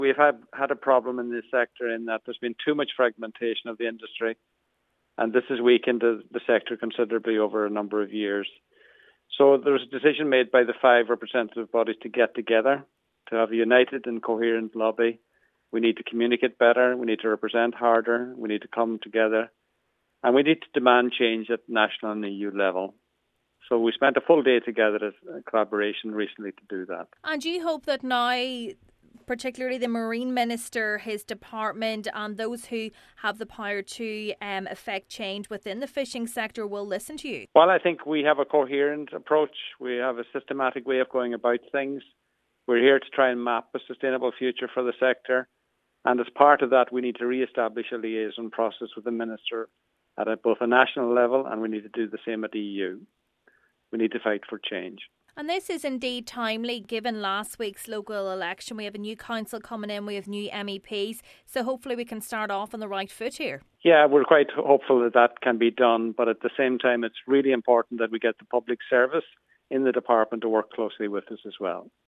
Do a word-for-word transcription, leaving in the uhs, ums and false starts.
We've had, had a problem in this sector in that there's been too much fragmentation of the industry, and this has weakened the, the sector considerably over a number of years. So there was a decision made by the five representative bodies to get together, to have a united and coherent lobby. We need to communicate better, we need to represent harder, we need to come together, and we need to demand change at national and E U level. So we spent a full day together as a collaboration recently to do that. And do you hope that now, particularly the Marine Minister, his department and those who have the power to um, affect change within the fishing sector will listen to you? Well, I think we have a coherent approach. We have a systematic way of going about things. We're here to try and map a sustainable future for the sector. And as part of that, we need to re-establish a liaison process with the Minister at a, both a national level, and we need to do the same at E U. We need to fight for change. And this is indeed timely, given last week's local election. We have a new council coming in, we have new M E Ps, so hopefully we can start off on the right foot here. Yeah, we're quite hopeful that that can be done, but at the same time it's really important that we get the public service in the department to work closely with us as well.